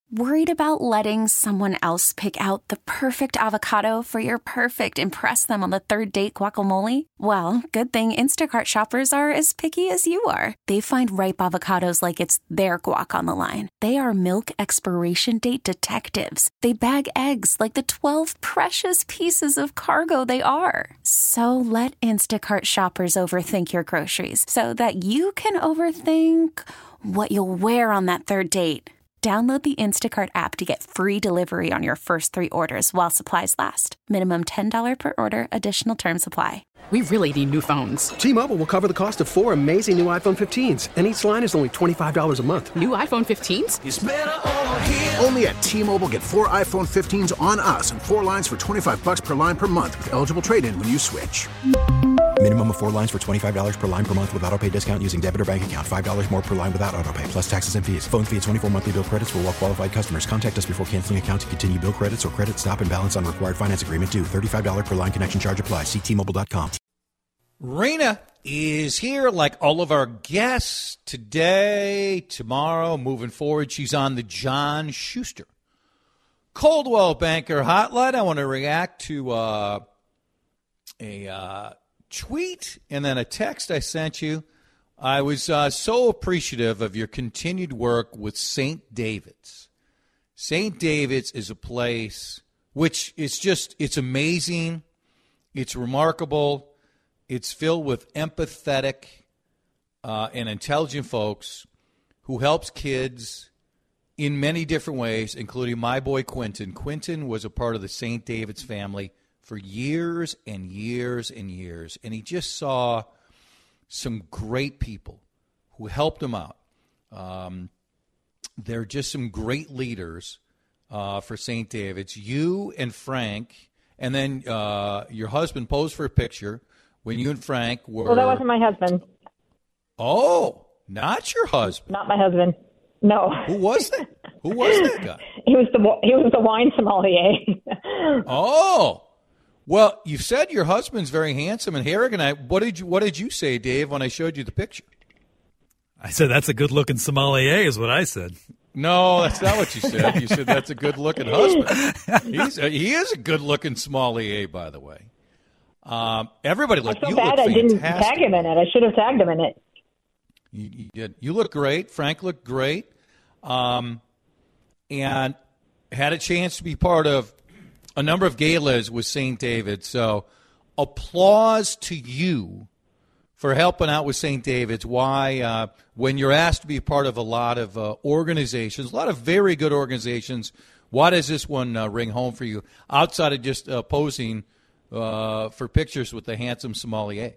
Worried about letting someone else pick out the perfect avocado for your perfect impress them on the third date guacamole? Well, good thing Instacart shoppers are as picky as you are. They find ripe avocados like it's their guac on the line. They are milk expiration date detectives. They bag eggs like the 12 precious pieces of cargo they are. So let Instacart shoppers overthink your groceries so that you can overthink what you'll wear on that third date. Download the Instacart app to get free delivery on your first 3 orders while supplies last. Minimum $10 per order. Additional terms apply. We really need new phones. T-Mobile will cover the cost of 4 amazing new iPhone 15s, and each line is only $25 a month. New iPhone 15s? It's better over here. Only at T-Mobile, get 4 iPhone 15s on us and 4 lines for $25 per line per month with eligible trade-in when you switch. Minimum of 4 lines for $25 per line per month with autopay discount using debit or bank account. $5 more per line without autopay, plus taxes and fees. Phone fee at 24 monthly bill credits for well-qualified customers. Contact us before canceling account to continue bill credits or credit stop and balance on required finance agreement due. $35 per line connection charge applies. See T-Mobile.com. Raina is here like all of our guests today, tomorrow, moving forward. She's on the John Schuster Coldwell Banker Hotline. I want to react to a tweet and then a text I sent you. I was so appreciative of your continued work with St. David's. St. David's is a place which is just, it's amazing. It's remarkable. It's filled with empathetic and intelligent folks who helps kids in many different ways, including my boy Quentin. Quentin was a part of the St. David's family for years and years and years, and he just saw some great people who helped him out. They're just some great leaders for St. David's. You and Frank, and then your husband posed for a picture when you and Frank were... Well, that wasn't my husband. Oh, not your husband. Not my husband. No. Who was that? Who was that guy? He was the wine sommelier. Oh. Well, you said your husband's very handsome and Harrigan. What did you say, Dave, when I showed you the picture? I said that's a good-looking sommelier is what I said. No, that's not what you said. You said that's a good-looking husband. He is a good-looking sommelier, by the way. Everybody looked. I'm so bad I didn't tag him in it. I should have tagged him in it. You did. You look great. Frank looked great, and had a chance to be part of a number of galas with St. David. So, applause to you for helping out with St. David's. Why, when you're asked to be part of a lot of organizations, a lot of very good organizations, why does this one ring home for you outside of just posing for pictures with the handsome sommelier?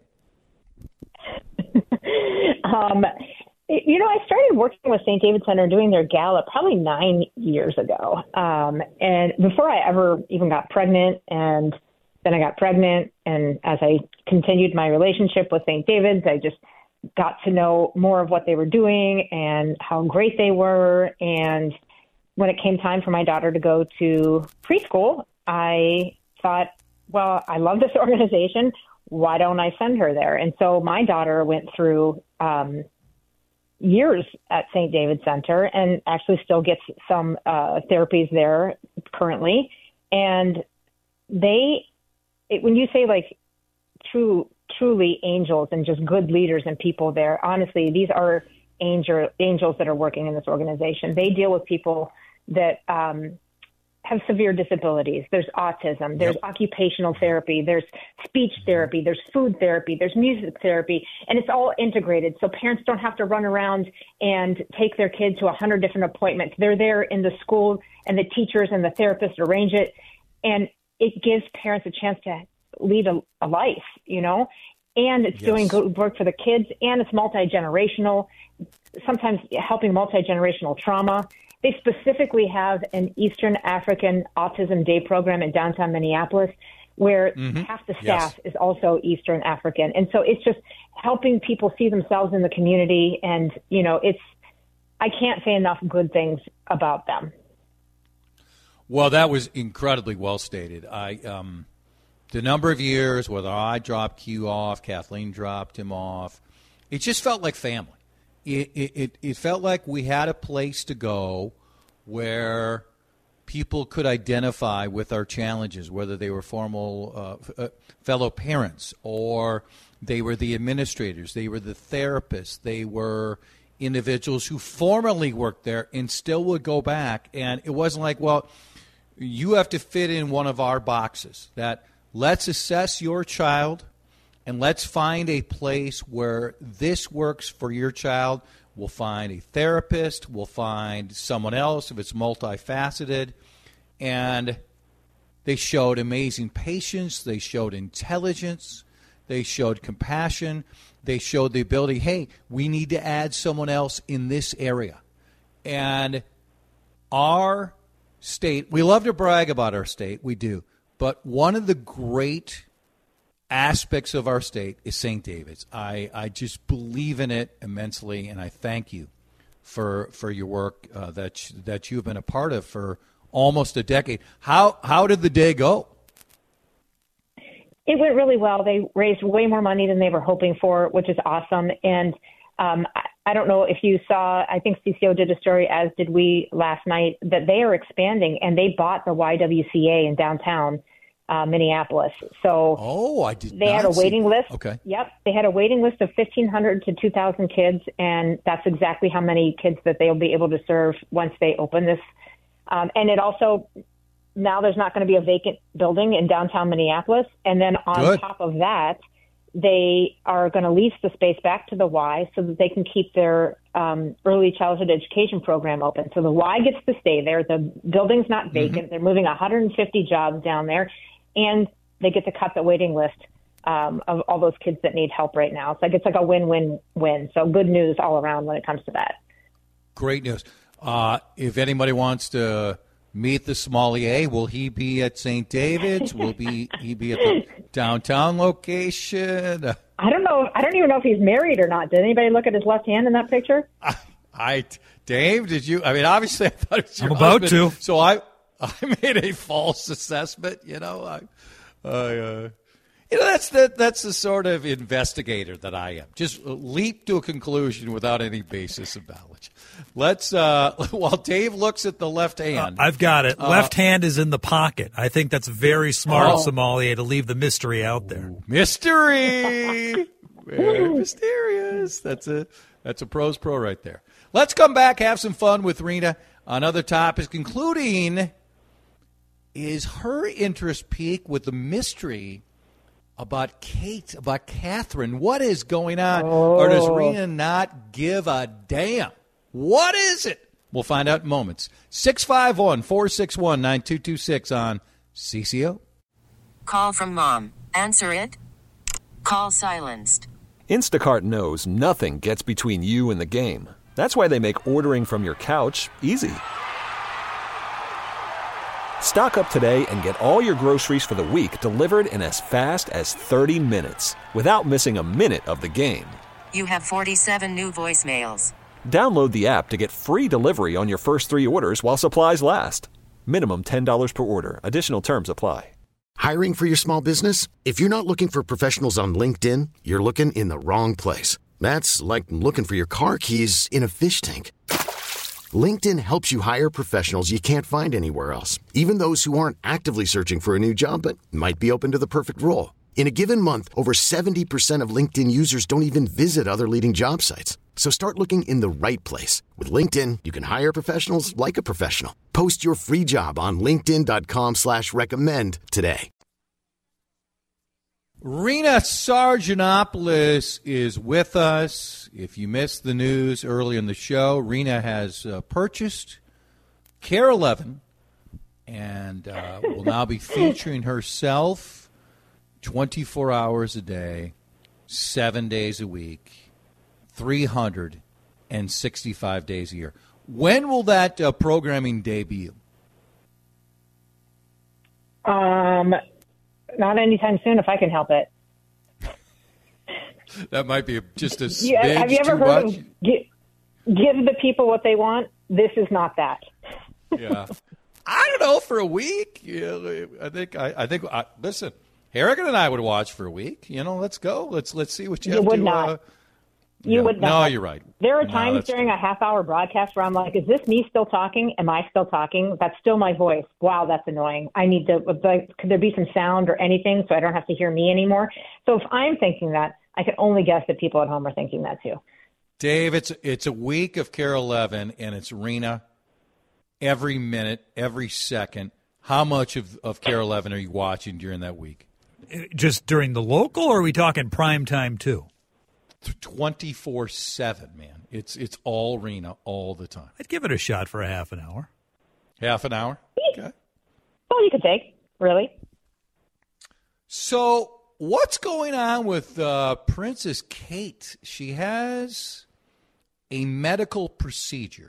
I started working with St. David Center doing their gala probably 9 years ago. And before I ever even got pregnant, and then I got pregnant. And as I continued my relationship with St. David's, I just got to know more of what they were doing and how great they were. And when it came time for my daughter to go to preschool, I thought, well, I love this organization. Why don't I send her there? And so my daughter went through years at St. David Center and actually still gets some therapies there currently. And when you say like truly angels and just good leaders and people there, honestly, these are angels that are working in this organization. They deal with people that have severe disabilities. There's autism, there's occupational therapy, there's speech therapy, there's food therapy, there's music therapy, and it's all integrated. So parents don't have to run around and take their kid to 100 different appointments. They're there in the school, and the teachers and the therapists arrange it. And it gives parents a chance to lead a life, and it's doing good work for the kids, and it's multi-generational, sometimes helping multi-generational trauma. They specifically have an Eastern African Autism Day program in downtown Minneapolis where half the staff is also Eastern African. And so it's just helping people see themselves in the community. And, I can't say enough good things about them. Well, that was incredibly well stated. The number of years, whether I dropped Q off, Kathleen dropped him off, it just felt like family. It felt like we had a place to go where people could identify with our challenges, whether they were fellow parents or they were the administrators, they were the therapists, they were individuals who formerly worked there and still would go back. And it wasn't like, well, you have to fit in one of our boxes. That let's assess your child and let's find a place where this works for your child. We'll find a therapist. We'll find someone else if it's multifaceted. And they showed amazing patience. They showed intelligence. They showed compassion. They showed the ability, hey, we need to add someone else in this area. And our state, we love to brag about our state. We do. But one of the great aspects of our state is St. David's. I just believe in it immensely, and I thank you for your work that you've been a part of for almost a decade. How did the day go? It went really well. They raised way more money than they were hoping for, which is awesome. And I don't know if you saw, I think CCO did a story, as did we last night, that they are expanding, and they bought the YWCA in downtown Minneapolis. So I did. They had a waiting list. Okay. Yep. They had a waiting list of 1,500 to 2,000 kids, and that's exactly how many kids that they'll be able to serve once they open this. And it also, now there's not going to be a vacant building in downtown Minneapolis. And then on top of that, they are going to lease the space back to the Y so that they can keep their early childhood education program open. So the Y gets to stay there. The building's not vacant. They're moving 150 jobs down there, and they get to cut the waiting list of all those kids that need help right now. It's like a win-win-win. So good news all around when it comes to that. Great news. If anybody wants to meet the sommelier, will he be at St. David's? Will he be at the downtown location? I don't know. I don't even know if he's married or not. Did anybody look at his left hand in that picture? Dave, did you? I mean, obviously, I thought it was your I'm about husband, to. So I made a false assessment. That's the sort of investigator that I am. Just leap to a conclusion without any basis of knowledge. Let's while Dave looks at the left hand. I've got it. Left hand is in the pocket. I think that's very smart of Sommelier to leave the mystery out there. Mystery. Very mysterious. That's a pro's pro right there. Let's come back, have some fun with Rena on other topics, including, is her interest peak with the mystery about Kate, about Catherine? What is going on? Or does Rena not give a damn? What is it? We'll find out in moments. 651-461-9226 on CCO. Call from mom. Answer it. Call silenced. Instacart knows nothing gets between you and the game. That's why they make ordering from your couch easy. Stock up today and get all your groceries for the week delivered in as fast as 30 minutes without missing a minute of the game. You have 47 new voicemails. Download the app to get free delivery on your first 3 orders while supplies last. Minimum $10 per order. Additional terms apply. Hiring for your small business? If you're not looking for professionals on LinkedIn, you're looking in the wrong place. That's like looking for your car keys in a fish tank. LinkedIn helps you hire professionals you can't find anywhere else, even those who aren't actively searching for a new job but might be open to the perfect role. In a given month, over 70% of LinkedIn users don't even visit other leading job sites. So start looking in the right place. With LinkedIn, you can hire professionals like a professional. Post your free job on linkedin.com/recommend today. Rena Sargentopoulos is with us. If you missed the news early in the show, Rena has purchased Care 11 and will now be featuring herself 24 hours a day, 7 days a week, 365 days a year. When will that programming debut? Not anytime soon, if I can help it. That might be just a smidge Yeah, have you ever too heard much. of give the people what they want? This is not that. Yeah, I don't know, for a week. Yeah, I think. Listen, Harrigan and I would watch for a week. Let's go. Let's see what you have would to. not. You would not. No, you're right. There are No, times that's during a half-hour broadcast where I'm like, is this me still talking? Am I still talking? That's still my voice. Wow, that's annoying. I need to, like, could there be some sound or anything so I don't have to hear me anymore? So if I'm thinking that, I can only guess that people at home are thinking that too. Dave, it's a week of KARE 11, and it's Rena every minute, every second. How much of KARE 11 are you watching during that week? Just during the local, or are we talking prime time too? 24/7, man. It's all Rena all the time. I'd give it a shot for a half an hour. Half an hour? Okay. Well, you could take, really. So what's going on with Princess Kate? She has a medical procedure.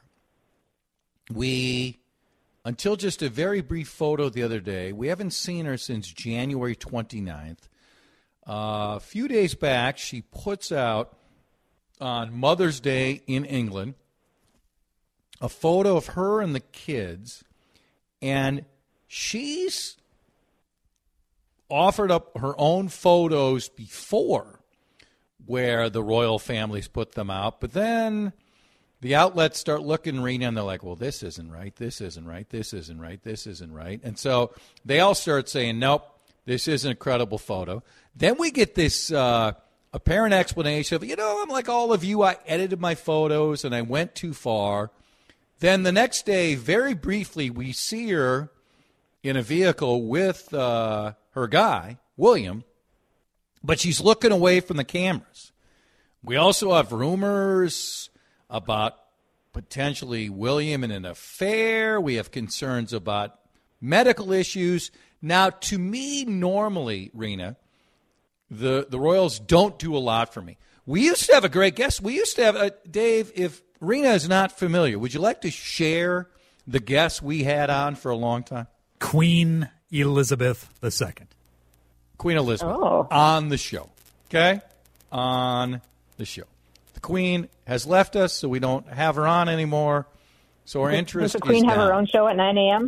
Until just a very brief photo the other day, we haven't seen her since January 29th. A few days back, she puts out on Mother's Day in England a photo of her and the kids, and she's offered up her own photos before where the royal families put them out, but then the outlets start looking Rena, and they're like, well, this isn't right, this isn't right, this isn't right, this isn't right. And so they all start saying, nope, this isn't a credible photo. Then we get this apparent explanation of, I'm like all of you, I edited my photos and I went too far. Then the next day, very briefly, we see her in a vehicle with her guy, William, but she's looking away from the cameras. We also have rumors about potentially William in an affair. We have concerns about medical issues. Now, to me, normally, Rena, the Royals don't do a lot for me. We used to have a great guest. We used to have, Dave, if Rena is not familiar, would you like to share the guest we had on for a long time? Queen Elizabeth II. Queen Elizabeth on the show, okay? On the show. The Queen has left us, so we don't have her on anymore. So our interest is does the Queen have down. her own show at 9 a.m.?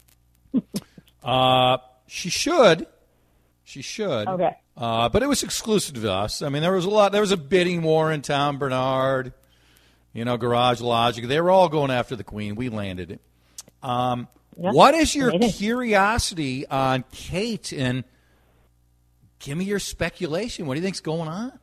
She should. She should. Okay. But it was exclusive to us. I mean, there was a bidding war in town, Bernard, Garage Logic. They were all going after the Queen. We landed it. What is your curiosity on Kate? And give me your speculation. What do you think's going on?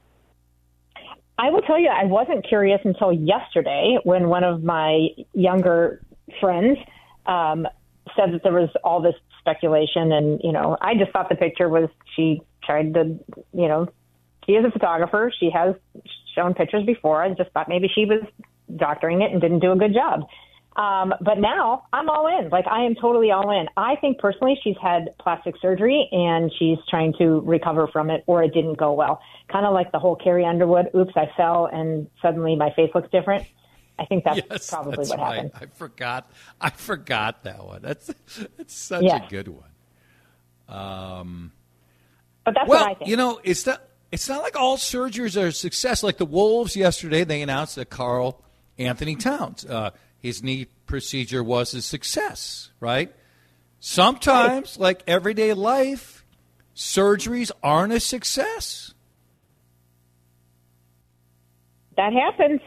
I will tell you, I wasn't curious until yesterday when one of my younger friends said that there was all this speculation. And, I just thought the picture was she tried to, she is a photographer. She has shown pictures before. I just thought maybe she was doctoring it and didn't do a good job. But now I'm all in. Like, I am totally all in. I think personally she's had plastic surgery and she's trying to recover from it, or it didn't go well. Kind of like the whole Carrie Underwood, oops, I fell and suddenly my face looks different. I think that's probably what happened. I forgot that one. That's such a good one. But that's what I think. It's not like all surgeries are a success. Like the Wolves yesterday, they announced that Karl Anthony Towns, his knee procedure was a success, right? Sometimes, like everyday life, surgeries aren't a success. That happens.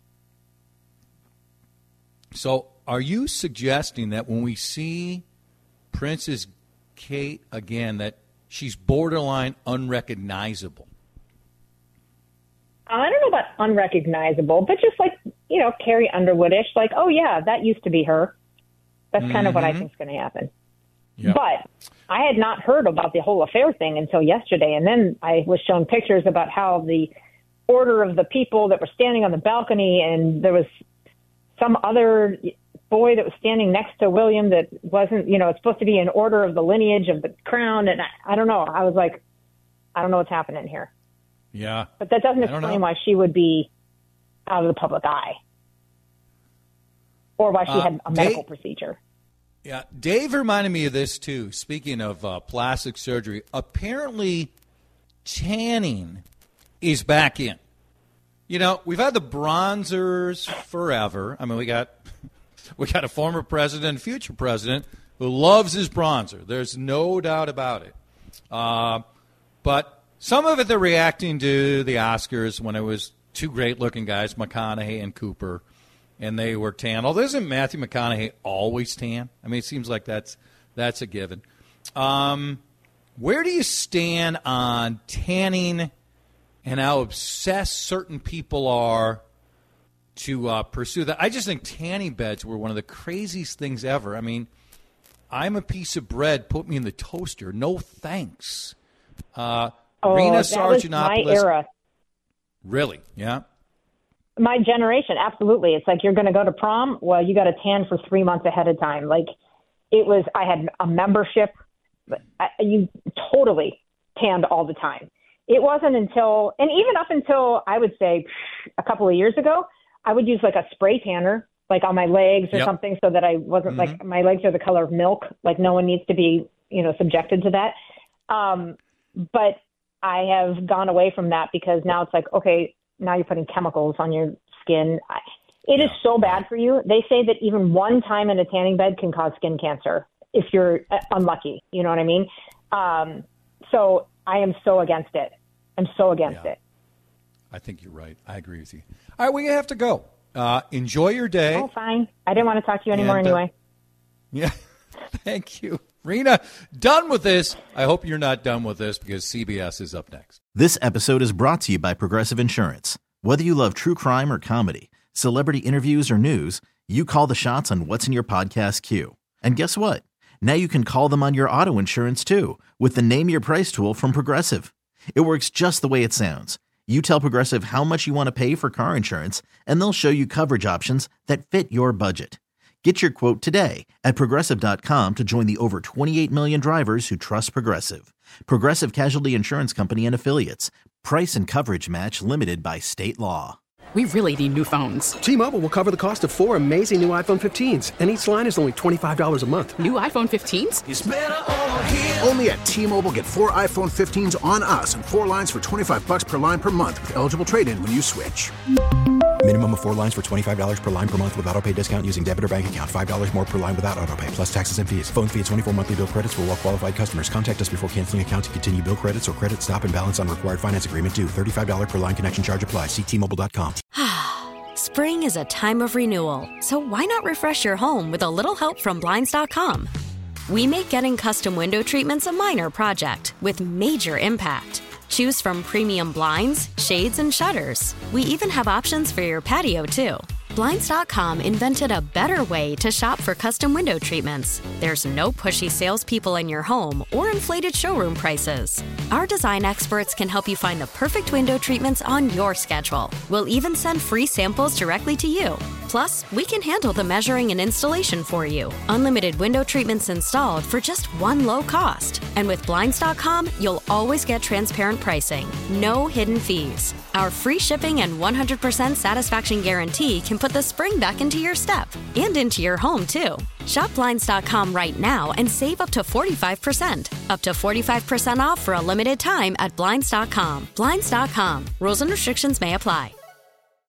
So are you suggesting that when we see Princess Kate again, that she's borderline unrecognizable? I don't know about unrecognizable, but just like, Carrie Underwood-ish, like, oh, yeah, that used to be her. That's kind of what I think is going to happen. Yep. But I had not heard about the whole affair thing until yesterday, and then I was shown pictures about how the order of the people that were standing on the balcony, and there was some other boy that was standing next to William that wasn't, it's supposed to be in order of the lineage of the crown, and I don't know. I was like, I don't know what's happening here. Yeah. But that doesn't explain why she would be out of the public eye or why she had a medical procedure. Yeah. Dave reminded me of this, too. Speaking of plastic surgery, apparently tanning is back in. We've had the bronzers forever. I mean, we got a former president, future president, who loves his bronzer. There's no doubt about it. But some of it they're reacting to the Oscars when it was two great-looking guys, McConaughey and Cooper, and they were tan. Although isn't Matthew McConaughey always tan? I mean, it seems like that's a given. Where do you stand on tanning and how obsessed certain people are to pursue that? I just think tanning beds were one of the craziest things ever. I mean, I'm a piece of bread. Put me in the toaster. No thanks. Rena Sargentopoulos. My era. Really? Yeah. My generation, absolutely. It's like you're going to go to prom. Well, you got to tan for 3 months ahead of time. Like I had a membership. You totally tanned all the time. It wasn't until, and even up until I would say a couple of years ago, I would use like a spray tanner, like on my legs or something, so that I wasn't like my legs are the color of milk. Like no one needs to be, subjected to that. But I have gone away from that because now it's like, okay, now you're putting chemicals on your skin. It is so bad for you. They say that even one time in a tanning bed can cause skin cancer if you're unlucky. You know what I mean? So I am so against it. I'm so against it. I think you're right. I agree with you. All right, we have to go. Enjoy your day. Oh, fine. I didn't want to talk to you anymore anyway. Yeah. Thank you. Rena, done with this. I hope you're not done with this because CBS is up next. This episode is brought to you by Progressive Insurance. Whether you love true crime or comedy, celebrity interviews or news, you call the shots on what's in your podcast queue. And guess what? Now you can call them on your auto insurance too with the Name Your Price tool from Progressive. It works just the way it sounds. You tell Progressive how much you want to pay for car insurance, and they'll show you coverage options that fit your budget. Get your quote today at Progressive.com to join the over 28 million drivers who trust Progressive. Progressive Casualty Insurance Company and Affiliates. Price and coverage match limited by state law. We really need new phones. T-Mobile will cover the cost of 4 amazing new iPhone 15s, and each line is only $25 a month. New iPhone 15s? It's better over here. Only at T-Mobile, get 4 iPhone 15s on us and 4 lines for $25 per line per month with eligible trade-in when you switch. Minimum of 4 lines for $25 per line per month with autopay discount using debit or bank account. $5 more per line without autopay, plus taxes and fees. Phone fee at 24 monthly bill credits for well-qualified customers. Contact us before canceling account to continue bill credits or credit stop and balance on required finance agreement due. $35 per line connection charge applies. See T-Mobile.com. Spring is a time of renewal, so why not refresh your home with a little help from Blinds.com? We make getting custom window treatments a minor project with major impact. Choose from premium blinds, shades, and shutters. We even have options for your patio, too. Blinds.com invented a better way to shop for custom window treatments. There's no pushy salespeople in your home or inflated showroom prices. Our design experts can help you find the perfect window treatments on your schedule. We'll even send free samples directly to you. Plus, we can handle the measuring and installation for you. Unlimited window treatments installed for just one low cost. And with Blinds.com, you'll always get transparent pricing. No hidden fees. Our free shipping and 100% satisfaction guarantee can put the spring back into your step and into your home, too. Shop Blinds.com right now and save up to 45%. Up to 45% off for a limited time at Blinds.com. Blinds.com. Rules and restrictions may apply.